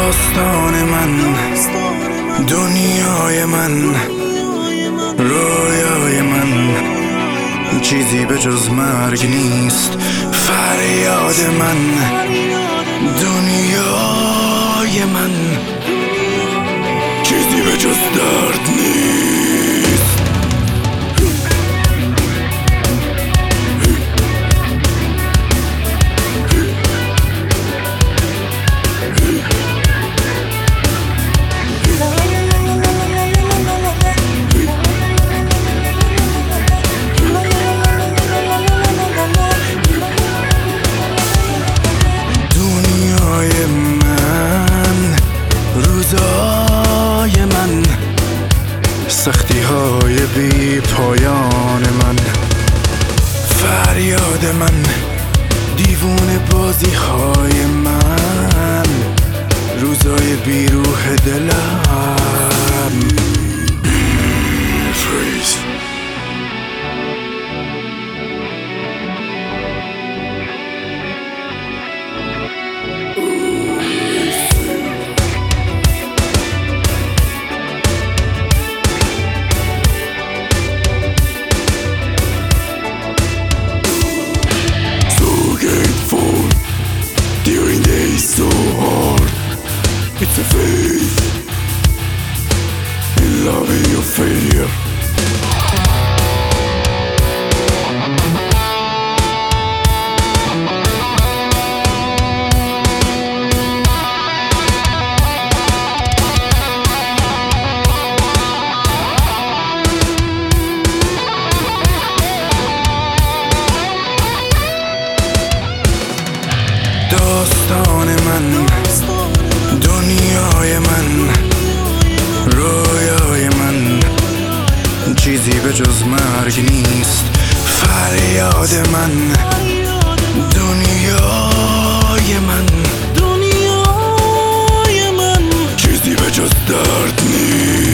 داستان من، دنیای من، رویای من، چیزی به جز مرگ نیست. فریاد من، دنیای من، چیزی به جز درد نیست. روزای من، سختی های بی پایان من، فریاد من، دیوونه بازی های من، روزای بی روح دلم. During days so hard, it's a faith in loving your failure. داستان من، دنیای من، رویای من، چیزی به جز مرگ نیست. فریاد من، دنیای من، چیزی به جز درد نیست.